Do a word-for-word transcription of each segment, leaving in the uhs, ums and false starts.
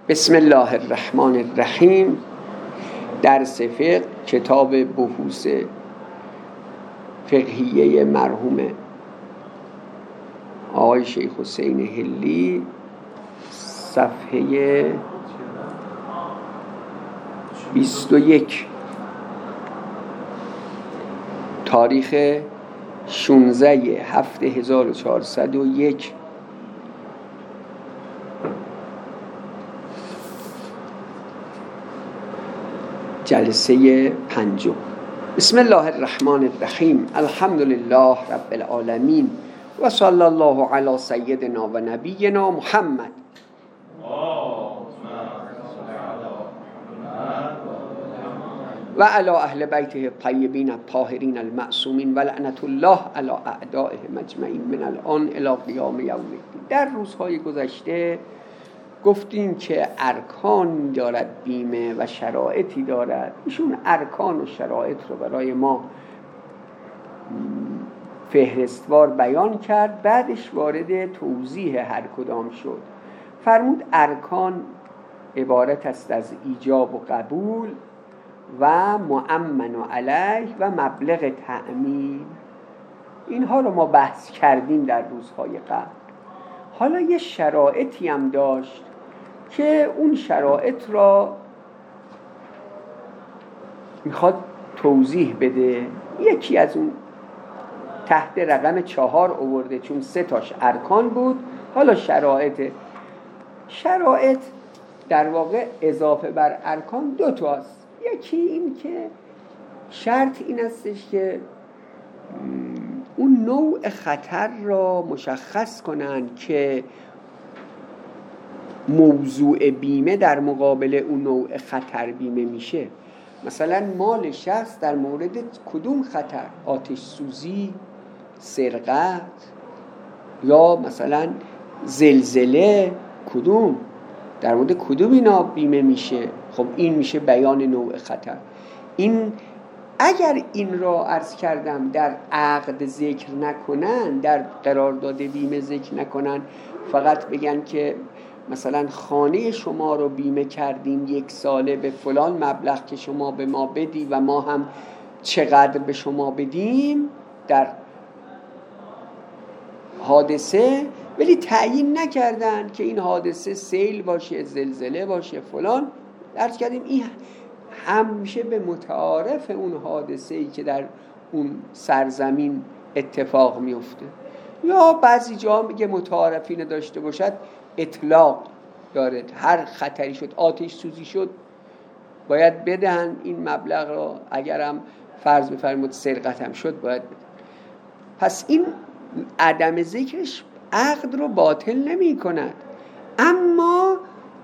بسم الله الرحمن الرحیم. درس فقه، کتاب بحوث فقهیه مرحوم آقای شیخ حسین حلی، صفحه بیست و یک، تاریخ شانزده هفته هزار و چهارصد و یک. جلسه پنجم. بسم الله الرحمن الرحیم. الحمد لله رب العالمین و صلی الله علی سیدنا و نبینا محمد و علی اهل بیته الطیبین الطاهرین المعصومین و لعنت الله علی اعدائهم اجمعین من الان الی قیام یوم الدین. در روزهای گذشته گفتیم که ارکان دارد بیمه و شرایطی دارد. ایشون ارکان و شرایط رو برای ما فهرستوار بیان کرد، بعدش وارد توضیح هر کدام شد. فرمود ارکان عبارت است از ایجاب و قبول و مؤمن علیه و مبلغ تأمین. اینها رو ما بحث کردیم در روزهای قبل. حالا یه شرایطی هم داشت که اون شرایط را میخواد توضیح بده. یکی از اون تحت رقم چهار آورده، چون سه تاش ارکان بود. حالا شرایط شرایط در واقع اضافه بر ارکان دو تاست. یکی این که شرط این استش که اون نوع خطر را مشخص کنن که موضوع بیمه در مقابل اون نوع خطر بیمه میشه. مثلا مال شخص در مورد کدوم خطر؟ آتش سوزی، سرقت، یا مثلا زلزله، کدوم؟ در مورد کدوم اینا بیمه میشه؟ خب این میشه بیان نوع خطر. این اگر این را عرض کردم در عقد ذکر نکنن، در قرارداد بیمه ذکر نکنن، فقط بگن که مثلا خانه شما رو بیمه کردیم یک ساله به فلان مبلغ که شما به ما بدی و ما هم چقدر به شما بدیم در حادثه، ولی تعیین نکردن که این حادثه سیل باشه، زلزله باشه، فلان. عرض کردیم این همیشه به متعارف اون حادثه‌ای که در اون سرزمین اتفاق میفته. یا بعضی جا میگه متعارفین داشته باشد، اطلاق داره. هر خطری شد، آتش سوزی شد، باید بدهن این مبلغ را. اگرم فرض بفرمود سرقت هم شد، باید بدهن. پس این عدم ذکرش عقد رو باطل نمی کند، اما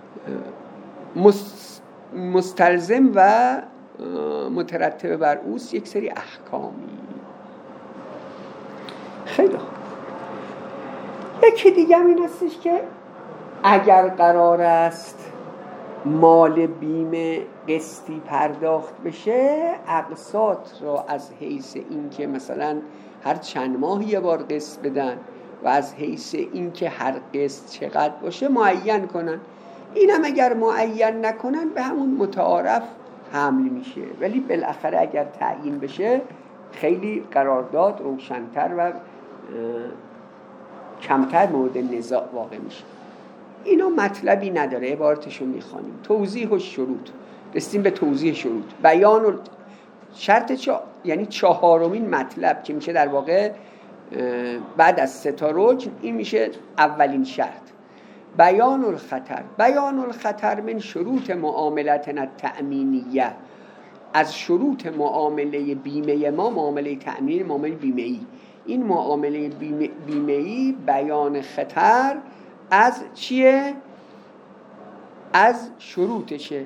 مستلزم و مترتب بر اوست یک سری احکامی. خیلی خوب. یکی دیگه هم این هستش که اگر قرار است مال بیمه قسطی پرداخت بشه، اقساط را از حیث این که مثلا هر چند ماه یه بار قسط بدن و از حیث این که هر قسط چقدر باشه معین کنن. این هم اگر معین نکنن به همون متعارف حمل میشه، ولی بالاخره اگر تعیین بشه خیلی قرارداد روشن‌تر و کمتر مورد نزاع واقع میشه. اینا مطلبی نداره، عبارتشو میخوانیم. توضیح و شروط. رسیدیم به توضیح شروط. بیان و شرط چا... یعنی چهارمین مطلب که میشه در واقع بعد از سه تا رکن، این میشه اولین شرط. بیان الخطر. بیان الخطر من شروط معاملتنا التأمینیه. از شروط معامله بیمه ما، معامله تأمین، معامله بیمه‌ای. این معامله بیمه بیمه‌ای بیان خطر از چیه؟ از شروطشه.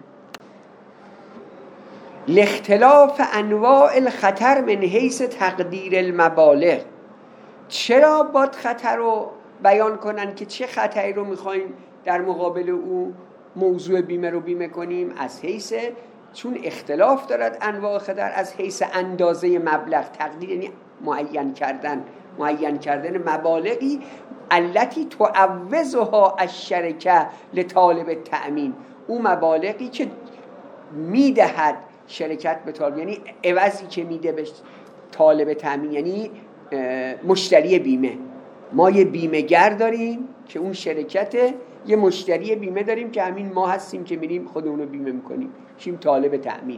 لاختلاف انواع الخطر من حیث تقدیر المبالغ. چرا باید خطر رو بیان کنن که چه خطری رو میخوایم در مقابل او موضوع بیمه رو بیمه کنیم؟ از حیث، چون اختلاف دارد انواع خطر، از حیث اندازه مبلغ. تقدیر یعنی معین کردن معین کردن مبالغی التي تعوضها الشرکه لطالب تأمین، اون مبالغی که میدهد شرکت به طالب، یعنی عوضی که میده به طالب تأمین، یعنی مشتری بیمه. ما یه بیمه گر داریم که اون شرکته، یه مشتری بیمه داریم که همین ما هستیم که میریم خودمونو بیمه میکنیم، شیم طالب تأمین.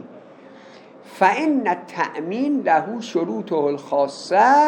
فإن التأمین له شروطه الخاصه.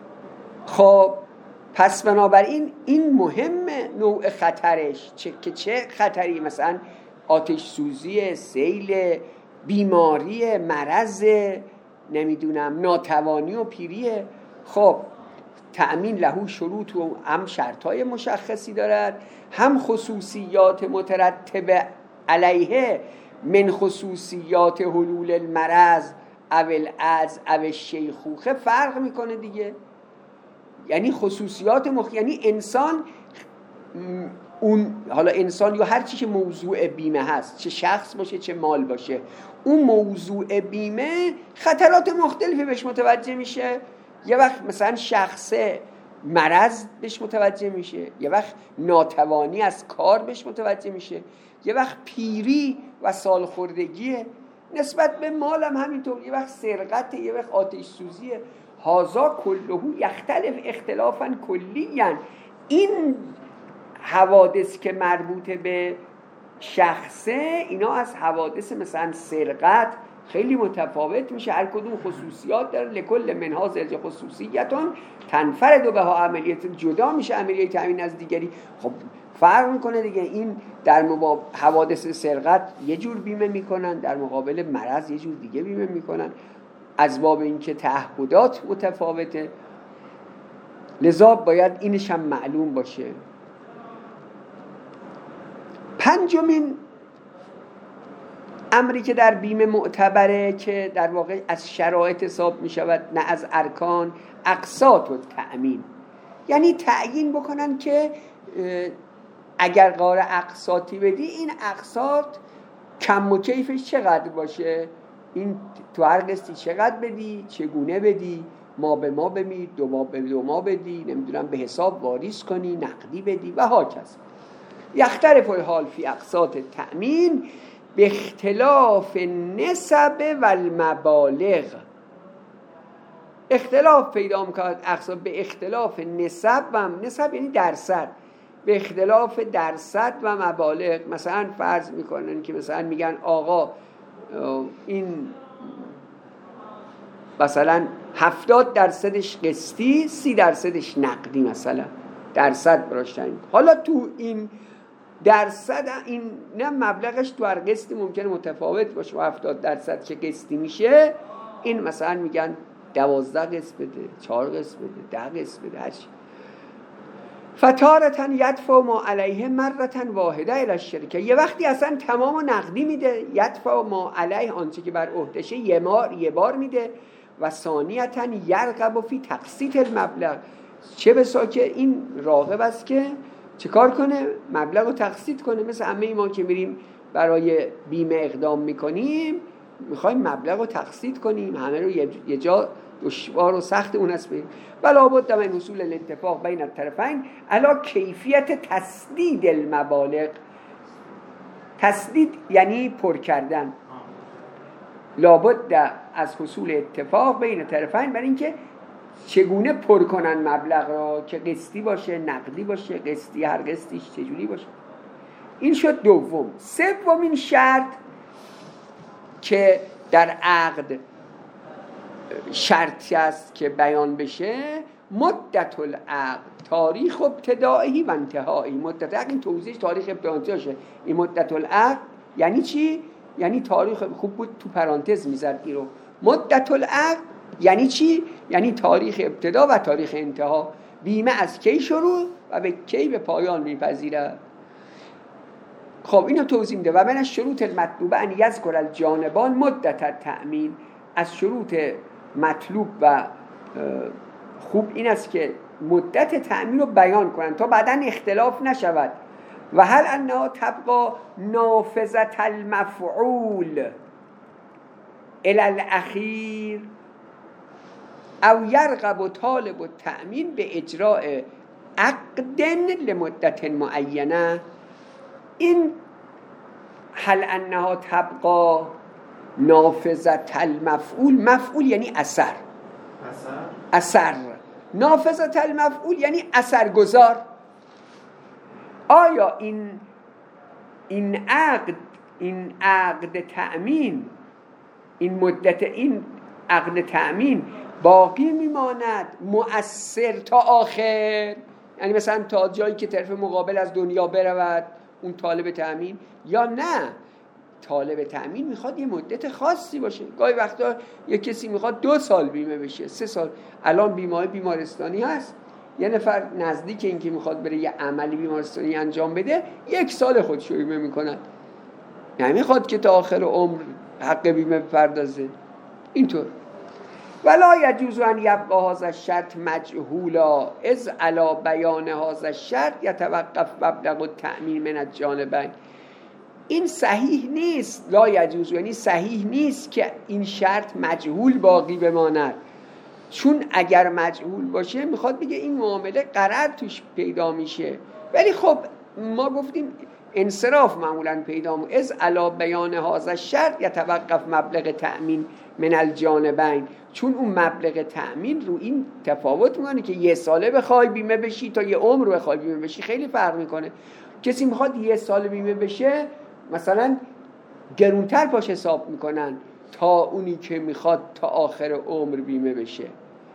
خب پس بنابراین این مهمه نوع خطرش چه که چه خطری، مثلا آتش سوزی، سیل، بیماری، مرض، نمیدونم ناتوانی و پیریه. خب تأمین له شروط و هم شرطای مشخصی دارد، هم خصوصیات مترتب علیه من خصوصیات حلول المرض او العجز او الشیخوخه فرق میکنه دیگه. یعنی خصوصیات مخ... یعنی انسان اون، حالا انسان یا هر چی که موضوع بیمه هست، چه شخص باشه چه مال باشه، اون موضوع بیمه خطرات مختلفی بهش متوجه میشه. یه وقت مثلا شخص مرض بهش متوجه میشه، یه وقت ناتوانی از کار بهش متوجه میشه، یه وقت پیری و سالخوردگیه. نسبت به مال هم همینطور، یه وقت سرقت، یه وقت آتش سوزیه. هازا کلهو یختلف اختلافا کلیاً. این حوادث که مربوط به شخصه، اینا از حوادث مثلا سرقت خیلی متفاوت میشه، هر کدوم خصوصیات داره. لکل منها زوج خصوصیتون تنفرد بها عملیات، جدا میشه عملیه تأمین از دیگری. خب فرق میکنه دیگه. این در مقابل حوادث سرقت یه جور بیمه میکنن، در مقابل مرض یه جور دیگه بیمه میکنن، از باب اینکه تعهدات متفاوته. لذا باید اینش هم معلوم باشه. پنجمین امری که در بیمه معتبره که در واقع از شرایط حساب می شود نه از ارکان، اقساط و تأمین. یعنی تعیین بکنن که اگر قرار اقساطی بدی، این اقساط کم و کیفش چقدر باشه، این تو هر قسطی چقدر بدی، چگونه بدی، ما به ما بمی، دو ما به دو ما بدی، نمیدونم به حساب واریز کنی، نقدی بدی و هاکذا. یختلف الحال فی اقساط تأمین به اختلاف نسب و المبالغ. اختلاف پیدا میکنه اقساط به اختلاف نسب و نسب یعنی درصد، به اختلاف درصد و مبالغ. مثلا فرض میکنن که مثلا میگن آقا این مثلا هفتاد درصدش قسطی، سی درصدش نقدی، مثلا درصد براشتن. حالا تو این درصد این نه مبلغش تو هر قسطی ممکنه متفاوت باشه، و هفتاد درصد که قسطی میشه، این مثلا میگن دوازده قسط بده، چهار قسط بده، ده قسط بده، هرچی. فتارتن یدفع ما علیه مرتن واحده الی الشرکه. یه وقتی اصلا تمام نقدی میده، یدفع ما علیه آنچه که بر عهدهشه یه بار یه بار میده. و ثانیتن یرغب فی تقسیط المبلغ، چه بسا که این راغب است که چه کار کنه؟ مبلغ رو تقسیط کنه. مثل همه ما که میریم برای بیمه اقدام میکنیم، میخوایم مبلغ رو تقسیط کنیم، همه رو یه جا دشوار و سخت اون است بریم. ولا بد من حصول الاتفاق بین الطرفین علی کیفیت تسدید المبالغ. تسدید یعنی پر کردن. لابد از حصول اتفاق بین طرفین برای اینکه چگونه پر کنن مبلغ را، که قسطی باشه، نقدی باشه، قسطی هر قسطیش چجوری باشه. این شد دوم. سومین شرط که در عقد شرطی است که بیان بشه، مدت العقد، تاریخ ابتدایی و انتهایی. مدت العقد این توضیحش تاریخ ابتداییشه. این مدت العقد یعنی چی؟ یعنی تاریخ، خوب بود تو پرانتز میذارد این رو. مدت العقد یعنی چی؟ یعنی تاریخ ابتدا و تاریخ انتها. بیمه از کی شروع و به کی به پایان میپذیرد. خب اینو توضیح میده. و من از شروط المطلوبه ان یذکر الجانبان مدت التأمین. از شروط مطلوب و خوب این است که مدت تأمین رو بیان کنن تا بعداً اختلاف نشود. و هل انها تبقى نافذة المفعول الی الاخیر او یرغب طالب التأمین به اجراء عقد لمدت معینه. این هل انها تبقى نافذة المفعول، مفعول یعنی اثر، اثر اثر نافذة المفعول یعنی اثرگذار. آیا این این عقد این عقد تأمین، این مدت این عقد تأمین باقی میماند مؤثر تا آخر، یعنی مثلا تا جایی که طرف مقابل از دنیا برود اون طالب تأمین، یا نه طالب تأمین میخواد یه مدت خاصی باشه؟ گاهی وقتا یه کسی میخواد دو سال بیمه بشه، سه سال. الان بیمه بیمارستانی هست، یه نفر نزدیک این که میخواد بره یه عملی بیمارستانی انجام بده، یک سال خودشو بیمه میکنن، نمیخواد که تا آخر عمر حق بیمه بپردازه. اینطور ولا یجوز ان یبقى هذا الشرط مجهولا اذ علی بیان هذا الشرط یتوقف مبلغ التأمین من الجانبین. این صحیح نیست، لا یجوز یعنی صحیح نیست که این شرط مجهول باقی بماند، چون اگر مجهول باشه میخواد بگه این معامله غرر توش پیدا میشه. ولی خب ما گفتیم انصراف معمولا پیدا میشه. از علی بیان هذا الشرط یتوقف مبلغ تأمین من الجانبین، چون اون مبلغ تأمین رو این تفاوت میکنه که یه ساله بخوای بیمه بشی تا یه عمر بخوای بیمه بشی، خیلی فرق میکنه. کسی میخواد یه سال بیمه بشه مثلا گرونتر پاش حساب میکنن تا اونی که میخواد تا آخر عمر بیمه بشه،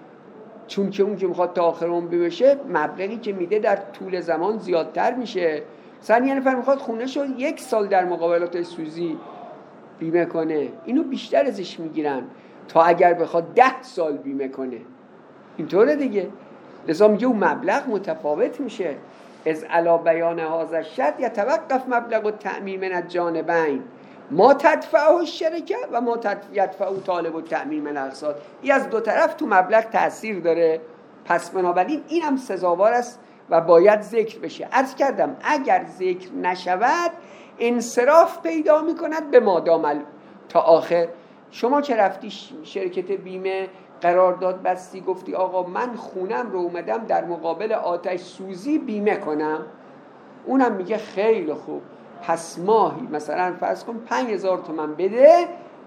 چون که اون که میخواد تا آخر عمر بیمه بشه مبلغی که میده در طول زمان زیادتر میشه. مثلا یه نفر میخواد خونه شو یک سال در مقابلات سوزی بیمه کنه، اینو بیشتر ازش میگیرن تا اگر بخواد ده سال بیمه کنه. اینطوره دیگه، لذا میگه اون مبلغ متفاوت میشه. از علی بیان هذا الشرط یتوقف مبلغ التأمین من الجانبین ما تدفعه الشرکه و ما یدفعه طالب التأمین من الاقساط. این از دو طرف تو مبلغ تأثیر داره، پس بنابراین این هم سزاوار است و باید ذکر بشه. عرض کردم اگر ذکر نشود انصراف پیدا میکند به مادام تا آخر. شما که رفتی شرکت بیمه قرارداد بستی، گفتی آقا من خونم رو اومدم در مقابل آتش سوزی بیمه کنم، اونم میگه خیلی خوب، پس ماهی مثلا فرض کن پنج هزار تومن بده،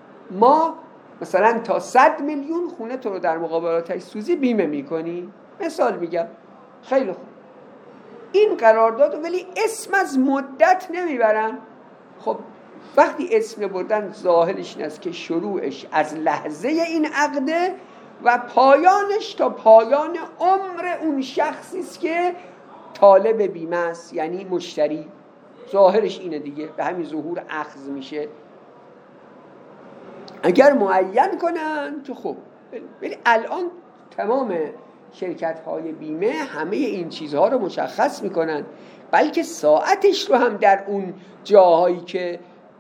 ما مثلا تا صد میلیون خونه تو رو در مقابل آتش سوزی بیمه میکنی، مثال میگم. خیلی خوب، این قرارداد، ولی اسم از مدت نمیبرن. خب وقتی اسم بردن ظاهرش این است که شروعش از لحظه این عقده و پایانش تا پایان عمر اون شخصی است که طالب بیمه است، یعنی مشتری. ظاهرش اینه دیگه، به همین ظهور اخذ میشه. اگر معین کنن که خب، ولی الان تمام شرکت های بیمه همه این چیزها رو مشخص میکنن، بلکه ساعتش رو هم در اون جاهایی که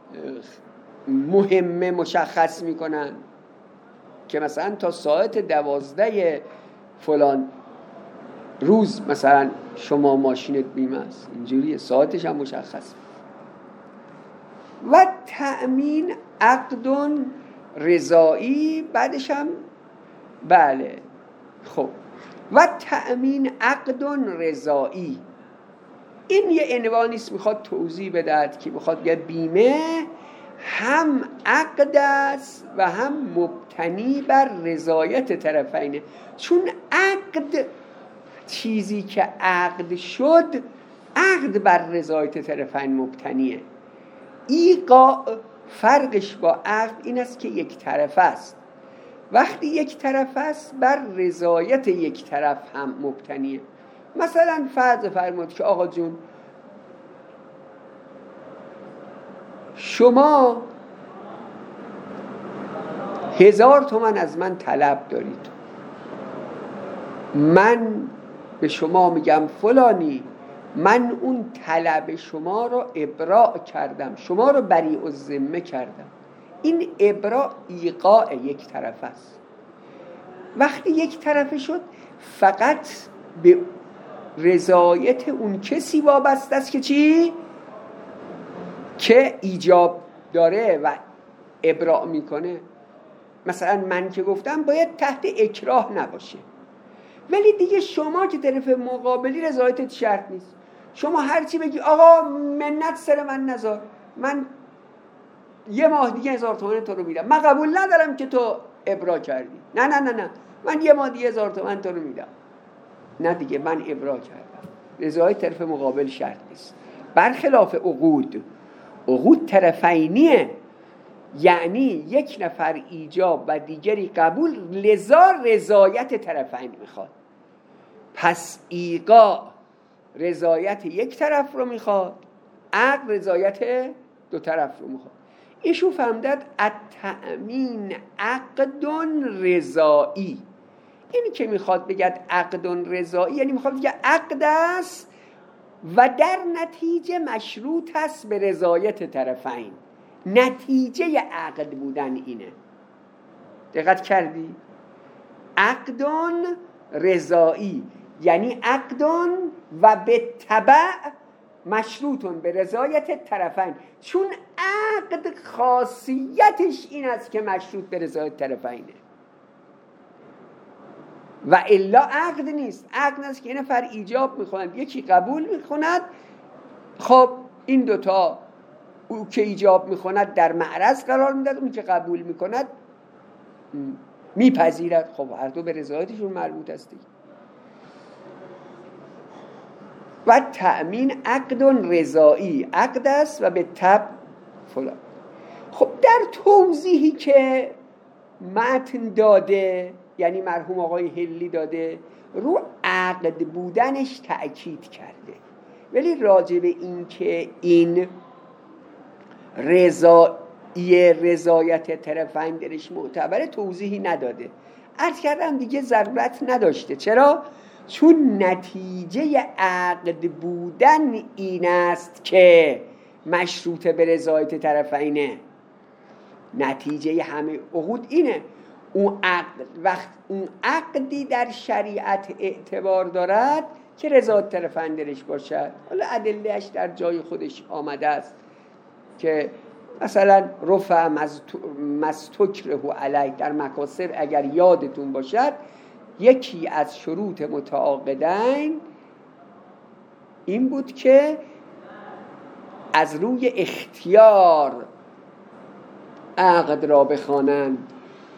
مهمه مشخص میکنن که مثلا تا ساعت دوازده فلان روز مثلا شما ماشینت بیمه است، اینجوریه، ساعتش هم مشخص. و تأمین عقد رضایی، بعدش هم بله خب، و تأمین عقد رضایی، این یه عنوانی است میخواد توضیح بدهد که میخواد یه بیمه هم عقد است و هم مبتنی بر رضایت طرفینه. چون عقد چیزی که عقد شد، عقد بر رضایت طرفین مبتنیه. ایقاع فرقش با عقد این است که یک طرف است. وقتی یک طرف است بر رضایت یک طرف هم مبتنیه. مثلا فرض فرمود که آقا جون شما هزار تومن از من طلب دارید، من به شما میگم فلانی من اون طلب شما رو ابراء کردم، شما رو بریء الذمه کردم. این ابراء ایقاع یک طرف است. وقتی یک طرفه شد فقط به رضایت اون کسی وابسته است که چی؟ که ایجاب داره و ابراء میکنه. مثلا من که گفتم باید تحت اکراه نباشه، ولی دیگه شما که طرف مقابلی رضایتت شرط نیست. شما هرچی بگی آقا منت سر من نذار، من یه ماه دیگه هزار تومن تو رو میدم، من قبول ندارم که تو ابرا کردی، نه نه نه نه من یه ماه دیگه هزار تومن تو رو میدم، نه دیگه من ابرا کردم. رضایت طرف مقابل شرط نیست. برخلاف عقود، عقود طرفینیه، یعنی یک نفر ایجاب و دیگری قبول، لذا رضایت طرفین میخواد. پس ایقاع رضایت یک طرف رو میخواد، عقد رضایت دو طرف رو میخواد. ایشون فهمدد التأمین عقد رضایی. اینی که میخواد بگد عقد رضایی یعنی میخواد بگه عقد است و در نتیجه مشروط است به رضایت طرفین. نتیجه عقد بودن اینه. دقت کردی؟ عقدون رضایی یعنی عقدون و به تبع مشروطون به رضایت طرفین، چون عقد خاصیتش این است که مشروط به رضایت طرفینه و الا عقد نیست. عقد است که این نفر ایجاب میخوند، یکی قبول میخوند، خب این دوتا، او که ایجاب میکند در معرض قرار میدهد، اون که قبول میکند میپذیرد. خب هر دو به رضایتشون مربوط است. و تأمین عقد رضایی، عقد است و به تبع فلان. خب در توضیحی که متن داده، یعنی مرحوم آقای هلی داده، رو عقد بودنش تأکید کرده، ولی راجع به این که این رضایی رضایت طرفین درش معتبره توضیحی نداده. عرض کردم دیگه ضرورت نداشته. چرا؟ چون نتیجه عقد بودن این است که مشروط به رضایت طرفینه. نتیجه همه عقود اینه. اون عقد وقت اون عقدی در شریعت اعتبار دارد که رضایت طرفین درش باشد. حالا ادلهش در جای خودش آمده است که مثلا رفع مستکره علیه در مکاسب اگر یادتون باشد، یکی از شروط متعاقدین این بود که از روی اختیار عقد را بخوانند،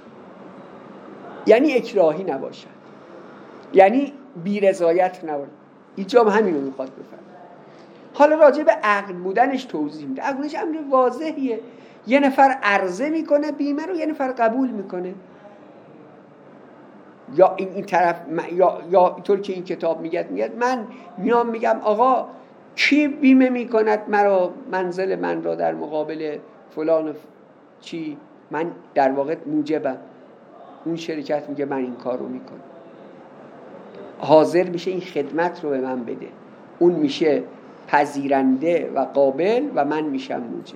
یعنی اکراهی نباشد، یعنی بی رضایت نباشد. اینجا همین رو میخواد بفرماید. حالا راجع به عقد بودنش توضیح میده. عقدش امر واضحیه. یه نفر عرضه میکنه بیمه رو، یه نفر قبول میکنه. یا این این طرف یا یا اینطور که این کتاب میگه میگه من میام میگم آقا کی بیمه میکند مرا، منزل من را در مقابل فلان چی، من در واقع موجبم. اون شرکت میگه من این کار رو میکنم، حاضر میشه این خدمت رو به من بده، اون میشه پذیرنده و قابل و من میشم موجب.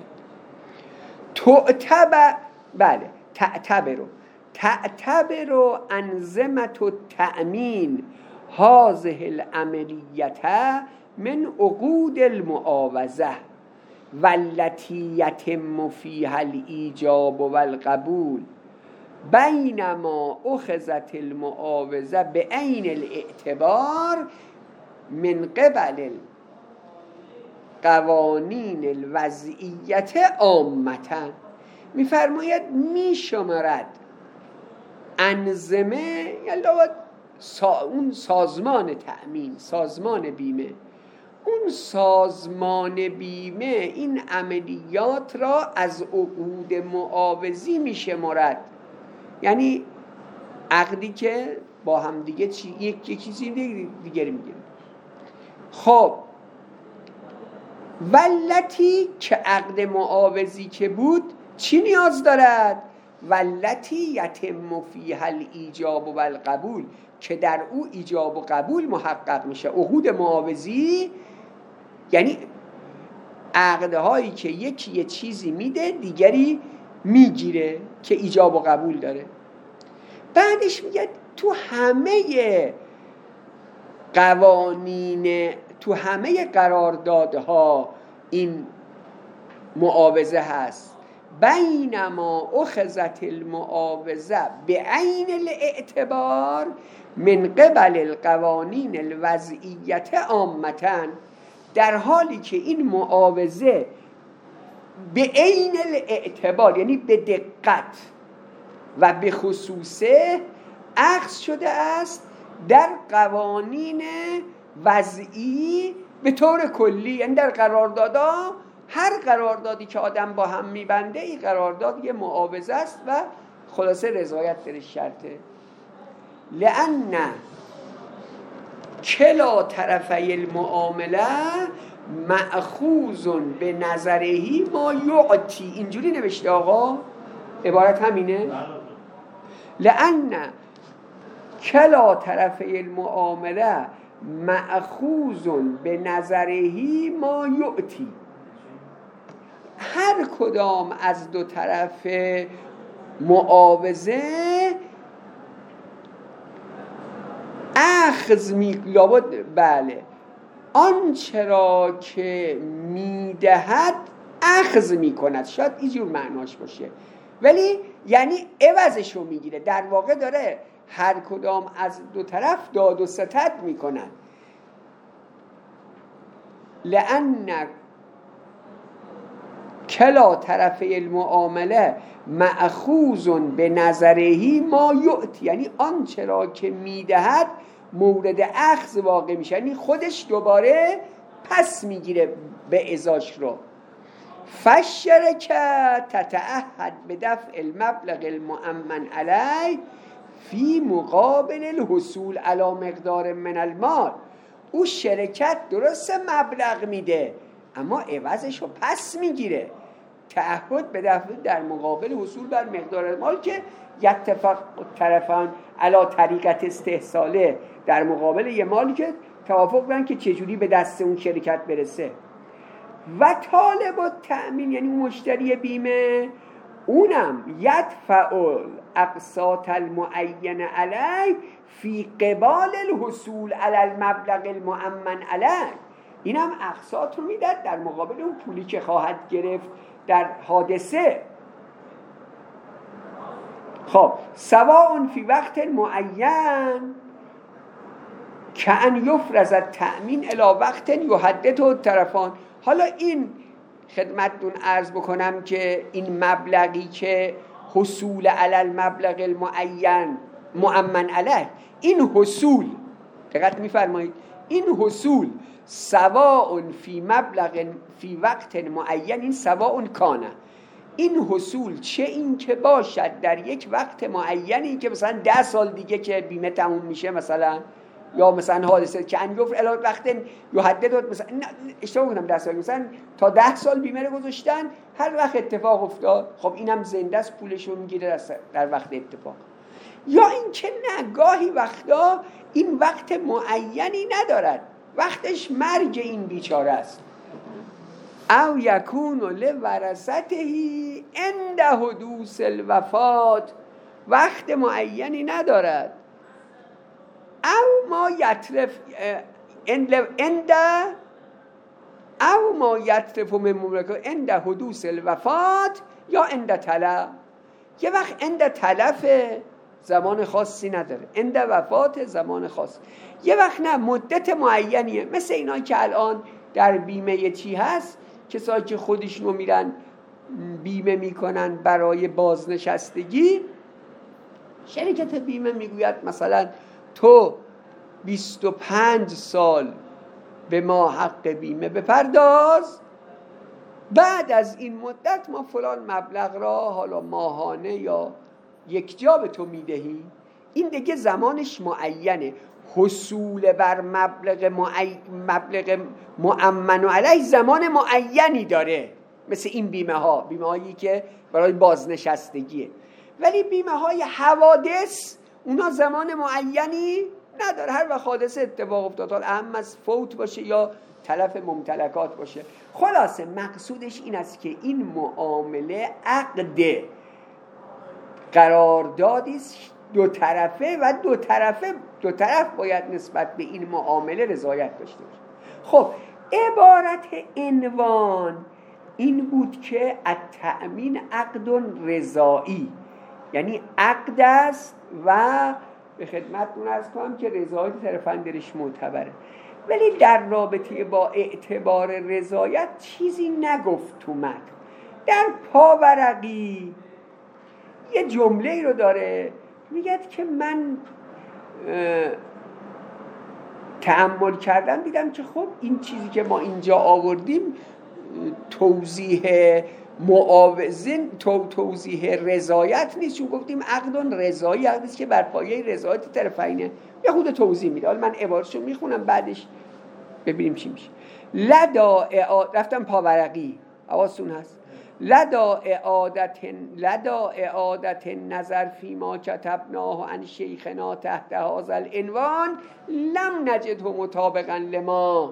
تعتبر بله تعتبر تعتبر انظمة التأمین هذه العملیة من عقود المعاوضة والتي يتم فيها الإيجاب والقبول بينما أخذت المعاوضة بعين الاعتبار من قبل قوانین الوضعیت عامتا. میفرماید میشمارد انظمه یعنی سا اون سازمان تأمین، سازمان بیمه، اون سازمان بیمه این عملیات را از عقود معاوضی میشمارد، یعنی عقدی که با هم دیگه چی یک یک چیزی دیگری میگه. خب ولتی که عقد معاوضی که بود چی نیاز دارد؟ ولتی یتم فیها الایجاب و القبول، که در او ایجاب و قبول محقق میشه. عقود معاوضی یعنی عقدهایی که یکی یه چیزی میده دیگری میگیره که ایجاب و قبول داره. بعدش میگه تو همه قوانین، تو همه قراردادها این معاوضه هست، بینما اخذت المعاوضه بعین الاعتبار من قبل القوانین الوضعیت عامتا، در حالی که این معاوضه به عین الاعتبار یعنی به دقت و به خصوصه اخذ شده است در قوانین وضعی به طور کلی، یعنی در قراردادها، هر قراردادی که آدم با هم میبنده این قرارداد یه معاوضه است و خلاصه رضایت در شرطه. لأن کلا طرفی المعامله مأخوذ به نظرهی ما یعطی. اینجوری نوشته آقا، عبارت همینه. لأن کلا طرفی المعامله مأخوذ به نظرهی ما یعطی، هر کدام از دو طرف معاوضه اخذ می لابد بله آنچه را که میدهد اخذ میکند. شاید اینجور معناش باشه، ولی یعنی عوضش رو میگیره. در واقع داره هر کدام از دو طرف داد و ستد میکنن. لأن کلا طرفی المعامله مأخوذ به نظرهی ما یعطی، یعنی آنچه را که میدهد مورد اخذ واقع میشه، یعنی خودش دوباره پس میگیره به ازاش رو. فالشرکه تتعهد به دفع المبلغ المؤمن علیه فی مقابل الحصول علی مقدار من المال. او شرکت درست مبلغ میده اما عوضش رو پس میگیره. تعهد به دفع در مقابل حصول بر مقدار مال که یتفق طرفان علی طریقت استحصاله، در مقابل یه مالی که توافق برن که چجوری به دست اون شرکت برسه. و طالب التأمین یعنی مشتری بیمه، اونم یدفع الاقساط المعین علیه فی قبال الحصول علی المبلغ المؤمن علیه، اینم اقساط رو میداد در مقابل اون پولی که خواهد گرفت در حادثه. خب سواء فی وقت معین که ان یفرض التأمین الی وقت یحدده الطرفان. حالا این خدمتتون عرض بکنم که این مبلغی که حصول علی المبلغ المعین مؤمن علیه، این حصول دقت میفرمایید، این حصول سواء فی مبلغ فی وقت معین، این سواء کانه، این حصول چه این که باشد در یک وقت معینی که مثلا ده سال دیگه که بیمه تموم میشه مثلا، یا مثلا حادثه که انجفر الان وقت یحدد مثلا اشتباه کنم ده سال، مثلا تا ده سال بیمه رو گذاشتن، هر وقت اتفاق افتاد خب اینم زنده است پولش رو میگیره در وقت اتفاق. یا این که نه، گاهی وقتا این وقت معینی ندارد، وقتش مرگ این بیچاره است. او یکون لورثته عند حدوث الوفات، وقت معینی ندارد. او ما یترف عند او ما یترف من مملکه عند حدوث الوفات یا عند تلف. یه وقت عند تلف زمان خاصی نداره، عند وفات زمان خاص. یه وقت نه، مدت معینیه، مثل اینایی که الان در بیمه چی هست، کسایی که خودشونو میرن بیمه میکنن برای بازنشستگی، شرکت بیمه میگوید مثلا تو بیست و پنج سال به ما حق بیمه بپرداز، بعد از این مدت ما فلان مبلغ را حالا ماهانه یا یک جا به تو میدهی. این دیگه زمانش معینه. حصول بر مبلغ معین، مبلغ مؤمن علیه زمان معینی داره، مثل این بیمه ها، بیمه هایی که برای بازنشستگیه. ولی بیمه های حوادث اونا زمان معینی نداره، هر وقت حادثه اتفاق افتاد، اهم از فوت باشه یا تلف ممتلکات باشه. خلاصه مقصودش این است که این معامله عقد قراردادی است دو طرفه و دو طرفه دو طرف باید نسبت به این معامله رضایت داشته باشه. خب عبارت عنوان این بود که التأمین عقد رضایی، یعنی عقد است و به خدمتتون عرض کنم که رضایت طرفین درش معتبره. ولی در رابطه با اعتبار رضایت چیزی نگفت تو متن. در پاورقی یه جمله رو داره میگه که من تأمل کردم دیدم که خب این چیزی که ما اینجا آوردیم توضیح معاوضین تو توضیح رضایت نیست، چون گفتیم عقد رضایی عقدی است که بر پایه رضایت طرفینه. یه خود توضیح میده، حالا من عبارتشو میخونم بعدش ببینیم چی میشه. لدا اعاد... رفتم پاورقی، حواستون هست. لدا اعادت لدا اعادت نظر فی ما کتبناه عن شیخنا تحت هذا العنوان لم نجده مطابقا لما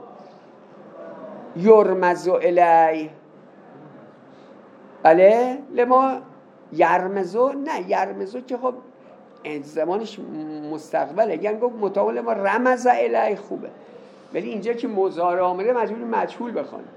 یرمز الیه. بله لما یرمزو، نه یرمزو که خب زمانش مستقبله، یعنی گفت مطابق ما رمز الیه خوبه، ولی اینجا که مضارع آمده مجبور مجهول بخونه.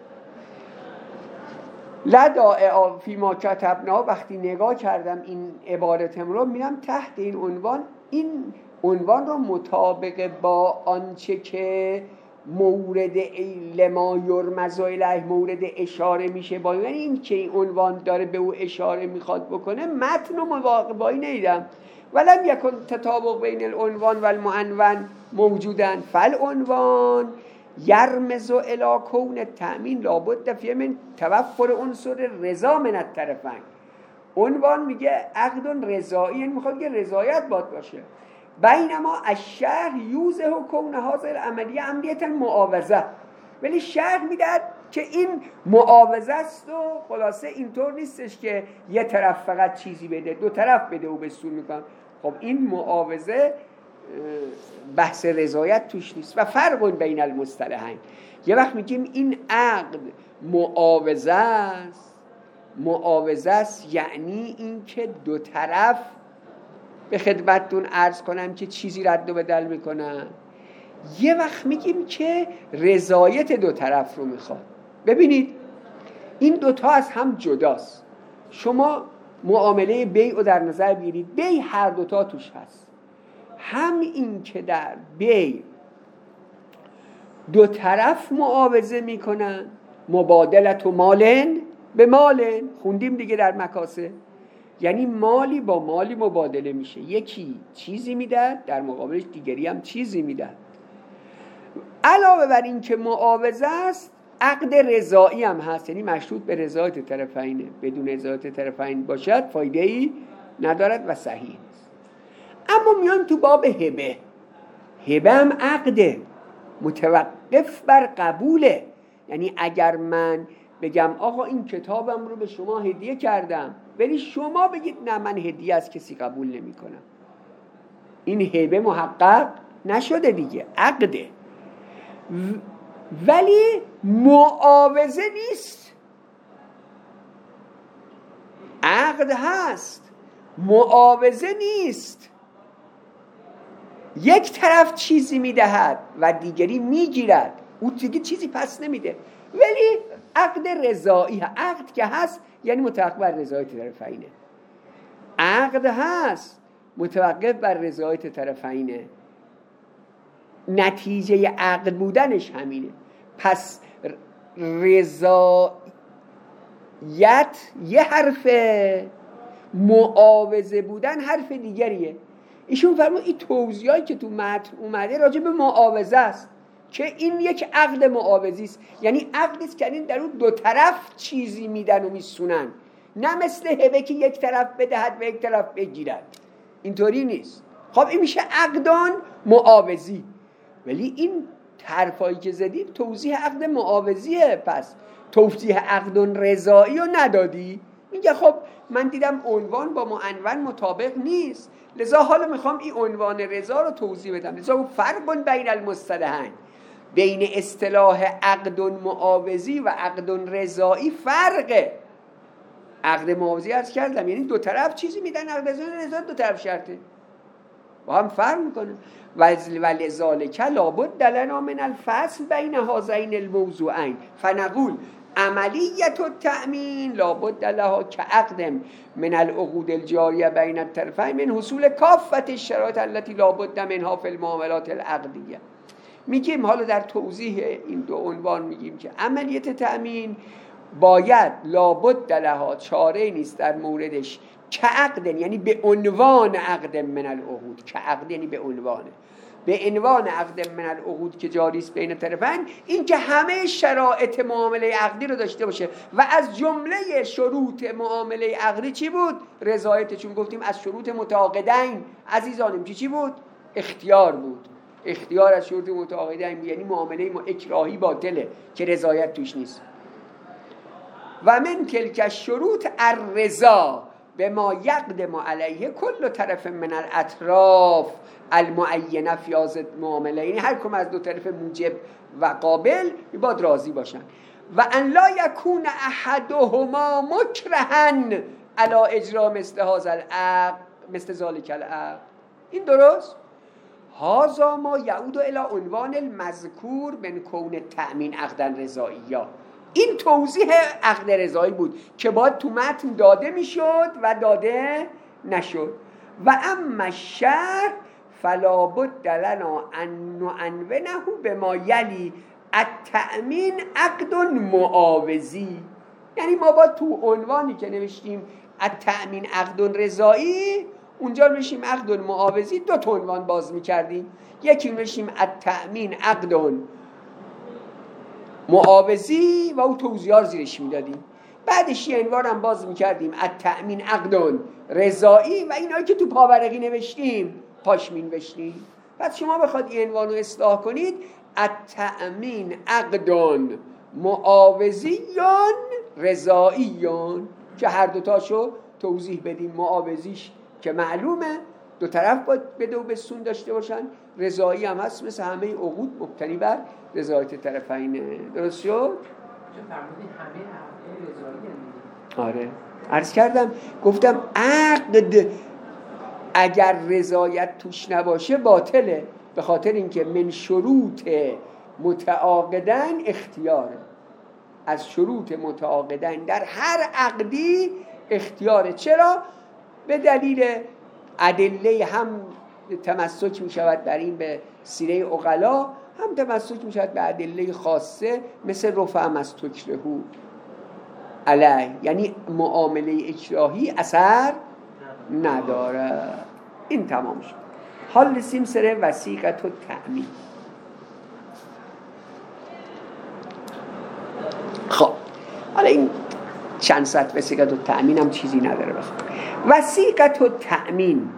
لدا فی ما کتبنا، وقتی نگاه کردم این عبارتم رو میرم تحت این عنوان، این عنوان رو مطابق با آنچه که مورد لما یرمز الیه مورد اشاره میشه با، یعنی این که این عنوان داره به او اشاره میخواد بکنه، متن و مواقبایی نیدم. ولم یکن تطابق بین العنوان و المعنون موجودن فالعنوان یرمز الی کون التأمین لابد فیه من توفر عنصر رضا من الطرفین. عنوان میگه عقد رضایی، یعنی میخواد که رضایت باد باشه. بینما الشرح یوزه کون هذا العملیه عملیه معاوضه، ولی شرح میدهد که این معاوضه است و خلاصه اینطور نیستش که یه طرف فقط چیزی بده، دو طرف بده و بسون میکنم. خب این معاوضه بحث رضایت توش نیست. و فرق بین المصطلحین، یه وقت میگیم این عقد معاوضه است، معاوضه است یعنی این که دو طرف به خدمتتون عرض کنم که چیزی رد و بدل میکنن. یه وقت میگیم که رضایت دو طرف رو میخواد. ببینید این دوتا از هم جداست. شما معامله بیع رو در نظر بگیرید، بیع هر دوتا توش هست. هم این که در بیع دو طرف معاوضه میکنن، مبادلت و مالن به مالن، خوندیم دیگه در مکاسب، یعنی مالی با مالی مبادله میشه، یکی چیزی میده در مقابلش دیگری هم چیزی میده. علاوه بر این که معاوضه است عقد رضایی هم هست، یعنی مشروط به رضایت طرفینه، بدون رضایت طرفین باشد فایده ای ندارد و صحیح است. اما میان تو باب هبه، هبه هم عقده متوقف بر قبوله، یعنی اگر من بگم آقا این کتابم رو به شما هدیه کردم ولی شما بگید نه من هدیه از کسی قبول نمی کنم، این هبه محقق نشده دیگه، عقده. ولی معاوضه نیست، عقد هست معاوضه نیست. یک طرف چیزی میدهد و دیگری میگیرد، او دیگه چیزی پس نمیده، ولی عقد رضایی، عقد که هست یعنی متوقف بر رضایت طرفینه، عقد هست متوقف بر رضایت طرفینه، نتیجه عقد بودنش همینه. پس رضایت یه حرفه، معاوضه بودن حرف دیگریه. ایشون فرمود این توضیحایی که تو متن اومده راجع به معاوضه است که این یک عقد معاوضی است، یعنی عقدی است که این در اون دو طرف چیزی میدن و میسونن، نه مثل هبه که یک طرف بدهد و یک طرف بگیرد، اینطوری نیست. خب این میشه عقدان معاوضی، ولی این حرفایی که زدیم توضیح عقد معاوضیه، پس توضیح عقد رضایی رو ندادی. میگه خب من دیدم عنوان با معنون مطابق نیست، لذا حالا میخوام این عنوان رضا رو توضیح بدم. لذا فرق بین المصطلحین، بین اصطلاح عقد معاوضی و عقد رضایی فرقه. عقد معاوضی عرض کردم یعنی دو طرف چیزی میدن، عقد رضا دو طرف شرطه، با هم فرق میکنه. ولذالک لابد لنا من الفصل بین هذین الموضوعین فنقول عملیت التأمین لابد لها كعقد من العقود الجاریه بین الطرفین من حصول کافة الشرایط التي لابد منها في المعاملات العقدیه. میگیم حالا در توضیح این دو عنوان میگیم که عملیت تأمین باید لابد لها، چاره نیست در موردش، که عقد یعنی به عنوان عقد من العقود، که عقد یعنی به عنوانه، به عنوان عقد من العقود که جاری است بین طرفین، این که همه شرایط معامله عقدی رو داشته باشه. و از جمله شروط معامله عقدی چی بود؟ رضایت. چون گفتیم از شروط متعاقدین عزیزانم چی چی بود؟ اختیار بود. اختیار از شروط متعاقدین یعنی معامله اکراهی باطله که رضایت توش نیست. و من تلک الشروط الرضا به ما یقدم علیه کل طرف من الاطراف المعینه فی هذه المعامله، یعنی هر کدوم از دو طرف موجب و قابل باید راضی باشن. و ان لا یکون احدهما مکرها علی اجرا مثل هذا العقد مثل ذلک العقد. این درست؟ هذا ما یعود الی عنوان المذکور من کون تأمین عقدا رضائیا. این توضیح عقد رضایی بود که باید تو متن داده میشد و داده نشد. و اما الشرح فلا بد لنا ان نعنونه بما یلی التأمین عقد معاوضی. یعنی ما باید تو عنوانی که نوشتیم التأمین عقد رضایی، اونجا نوشتیم عقد معاوضی، دو تا عنوان باز میکردیم. یکی نوشتیم التأمین عقد معاوضی و اون توضیحات زیرش میدادیم. بعدش یه عنوان هم باز میکردیم التأمین عقد رضایی و اینایی که تو پاورقی نوشتیم پاش مینوشتیم. پس شما بخواد این عنوان رو اصلاح کنید التأمین عقد معاوضیون رضاییون، که هر دوتاشو توضیح بدیم. معاوضیش که معلومه دو طرف باید بده و بسون داشته باشن، رضایی هم هست مثل همه عقود مبتنی بر رضایت طرفین. درست شد؟ آره عرض کردم گفتم عقد اگر رضایت توش نباشه باطله، به خاطر اینکه من شروط متعاقدین اختیاره. از شروط متعاقدین در هر عقدی اختیاره. چرا؟ به دلیل ادله هم تمسک می شود بر این به سیره عقلا، هم تمسک می شود به ادله خاصه مثل رفع مستکرهو علیه، یعنی معامله اکراهی اثر نداره. این تمام شد. حال رسیم سر وثیقت و تأمین. خب حالا این چند سطر وثیقت و تأمین هم چیزی نداره بخواه. وثیقت و تأمین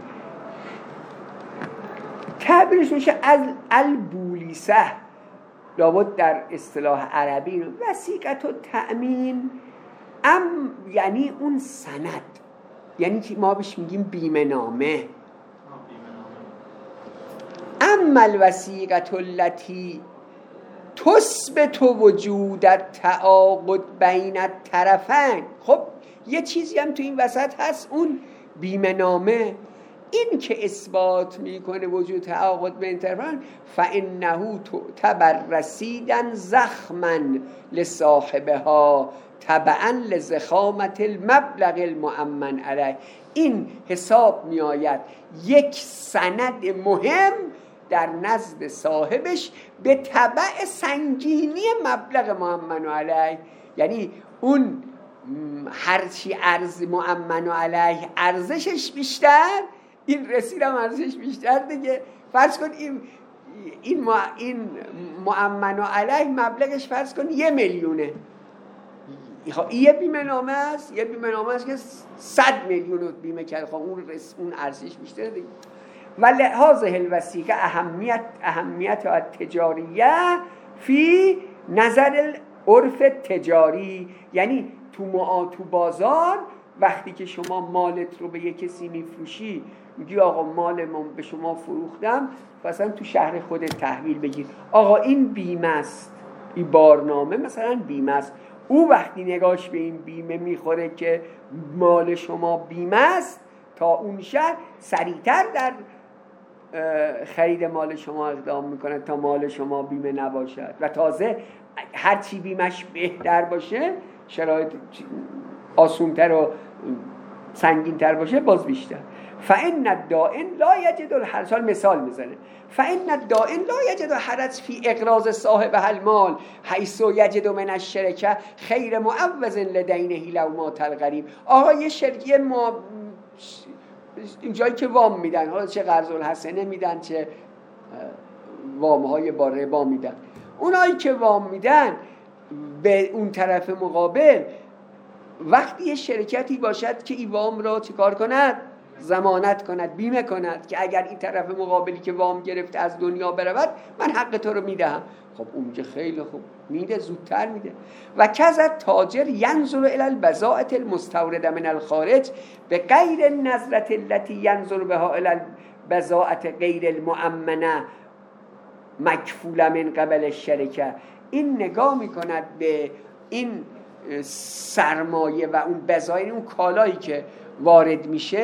تعبیرش میشه از البولیسه، لابد در اصطلاح عربی. وثیقت و تأمین ام یعنی اون سند، یعنی که ما بهش میگیم بیمه نامه. اما الوثیقت التي تثبت وجود التعاقد بین الطرفین. خب یه چیزی هم تو این وسط هست، اون بیمه نامه، این که اثبات میکنه وجود تعاقد بین طرفین. فانه تعتبر رصیدا زخما لصاحبها تبعا لزخامت المبلغ المؤمن علیه. این حساب میآید یک سند مهم در نزد صاحبش به تبع سنگینی مبلغ مؤمن علیه. یعنی اون هرچی ارز مؤمن علیه ارزشش بیشتر، این رسید هم ارزشش بیشتر دیگه. فرض کن این این این مؤمن علیه مبلغش فرض کن یه میلیونه، یه بیمه نامه است، یه بیمه نامه است که صد میلیون رو بیمه کرد، خب اون رس اون ارزش بیشتره دیگه. ولی هذه الوثیقه اهمیت اهمیت التجاریه فی نظر العرف تجاری، یعنی تو ما تو بازار وقتی که شما مالت رو به یک کسی میفروشی، میگی آقا مال من به شما فروختم، مثلا تو شهر خودت تحویل بگیر، آقا این بیمه است، این بارنامه مثلا بیمه است. او وقتی نگاش به این بیمه میخوره که مال شما بیمه است، تا اون شهر سریعتر در خرید مال شما اقدام میکنه تا مال شما بیمه نباشد. و تازه هر چی بیمش بهتر باشه، شرایط آسونتر و سنگینتر باشه، باز بیشتر. فإن الدائن لا یجد الحرج، مثال میزنه، فإن الدائن لا یجد الحرج فی اقراض صاحب المال حیث یجد من الشرکه خیر معوض لدینه لو مات الغریب. آقا یه شرکه ما اینجایی که وام میدن، حالا چه قرض الحسنه میدن چه وام های با ربا میدن، اونایی که وام میدن به اون طرف مقابل وقتی یه شرکتی باشد که این وام را چیکار کند؟ ضمانت کند، بیمه کند که اگر این طرف مقابلی که وام گرفت از دنیا برود من حق تو رو میدهم. خب اون که خیلی خوب میده، زودتر میده. و کذا تاجر ینظر الی البضاعة المستورده من الخارج به غیر النظرة التي ینظر بها الی البضاعة غیر المؤمنه مکفوله من قبل الشرکه. این نگاه میکند به این سرمایه و اون بضایع، اون کالایی که وارد میشه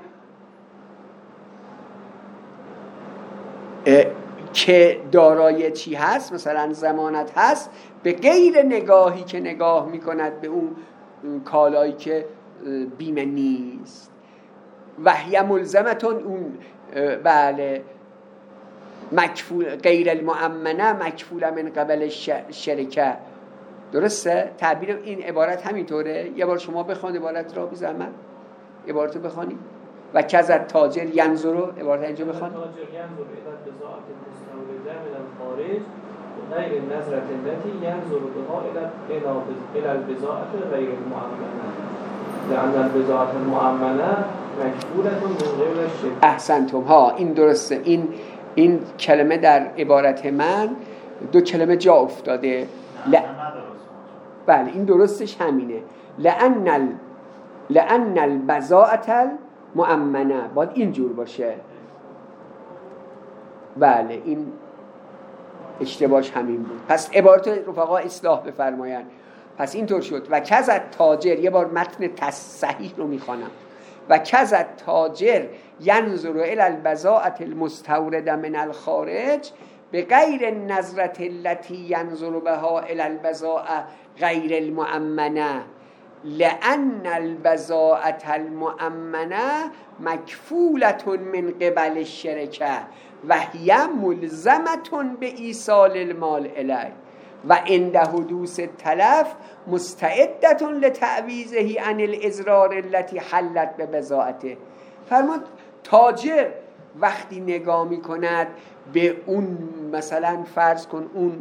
که دارای چی هست، مثلا ضمانت هست، به غیر نگاهی که نگاه میکند به اون کالایی که بیمه نیست. و هی ملزمتون اون بله مکفول غیر المؤمنه مکفوله من قبل شرکه. درسته؟ تعبیر این عبارت همینطوره؟ یه بار شما بخوان عبارت را بی زحمت عبارت رو بخوانی. و کذا تاجر ینظر رو عبارت اینجا بخوان. تاجر ینظر الی بضاعة المستورده من الخارج غیر النظرة التي ینظر بها الی البضاعة غیر المؤمنه لأن البضاعة المؤمنه مکفولة من قبل الشرکه. احسنتم. ها این درسته. این این کلمه در عبارت من دو کلمه جا افتاده. ل... بله این درستش همینه. لأن ال... لأن البضاعة المؤمنه باید اینجور باشه. بله این اشتباهش همین بود. پس عبارت رفقا اصلاح بفرمایند. پس اینطور شد. و کذا تاجر، یه بار متن صحیح رو میخوانم. و کذا تاجر ینظر الی البضاعة المستورده من الخارج به غیر النظرة التي ینظر بها الی البضاعة غیر المؤمنه لأن البضاعة المؤمنه مکفولة من قبل الشرکه و هی ملزمة به ایصال المال الیه و عند حدوث التلف مستعدة لتعویضه عن الازرار التي حلت به بضاعته. فرمود تاجر وقتی نگاه میکند به اون، مثلا فرض کن اون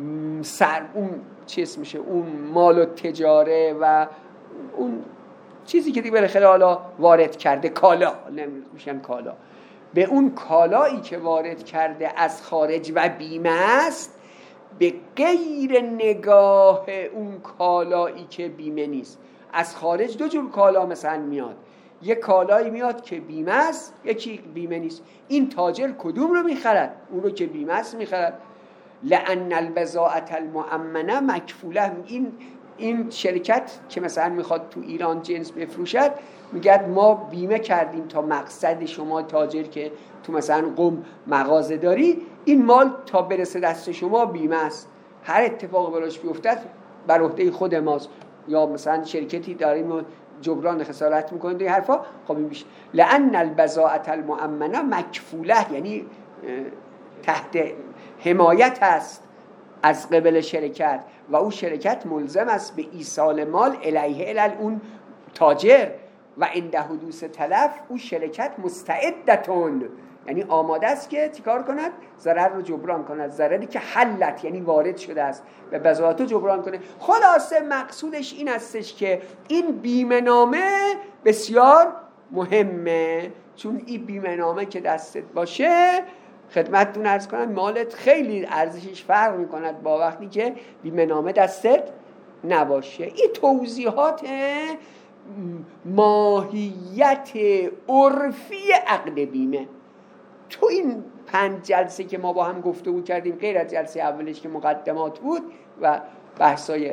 سر اون چیز میشه اون مال و تجاره و اون چیزی که دیگه بالاخره حالا وارد کرده، کالا نمیشن کالا، به اون کالایی که وارد کرده از خارج و بیمه است، به غیر نگاه اون کالایی که بیمه نیست. از خارج دو جور کالا مثلا میاد، یک کالایی میاد که بیمه است، یکی بیمه نیست. این تاجر کدوم رو میخرد؟ اون رو که بیمه است میخرد. لأن البضاعة المؤمنه مکفوله. این این شرکت که مثلا میخواد تو ایران جنس بفروشد میگه ما بیمه کردیم تا مقصد شما تاجر که تو مثلا قم مغازه داری، این مال تا برسه دست شما بیمه است، هر اتفاق براش بیفتد بر عهده خود ماست، یا مثلا شرکتی داریم جبران خسارت میکنه این حرفا. خب این میشه لأن البضاعة المؤمنه مکفوله، یعنی تحت حمایت است از قبل شرکت و اون شرکت ملزم است به ایصال مال الیه الی اون تاجر و عند حدوث تلف اون شرکت مستعدتون، یعنی آماده است که چیکار کند؟ ضرر رو جبران کند، ضرری که حلت یعنی وارد شده است به بضاعت رو جبران کنه. خلاصه مقصودش این استش که این بیمه نامه بسیار مهمه، چون این بیمه نامه که دستت باشه خدمتتون عرض کنم مالت خیلی ارزشش فرق میکند با وقتی که بیمه نامه دستت نباشه. این توضیحات ماهیت عرفی عقد بیمه تو این پنج جلسه که ما با هم گفتگو کردیم، غیر از جلسه اولش که مقدمات بود و بحثای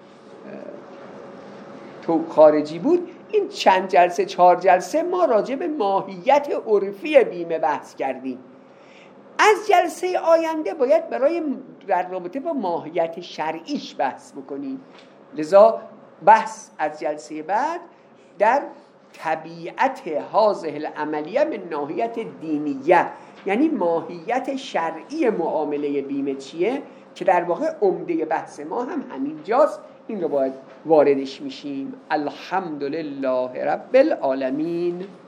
تو خارجی بود، این چند جلسه چهار جلسه ما راجع به ماهیت عرفی بیمه بحث کردیم. از جلسه آینده باید برای در رابطه با ماهیت شرعیش بحث بکنیم. لذا بحث از جلسه بعد در طبیعت هذه العملیه من ناحیت دینیه، یعنی ماهیت شرعی معامله بیمه چیه، که در واقع عمده بحث ما هم همینجاست. این رو باید واردش میشیم. الحمدلله رب العالمین.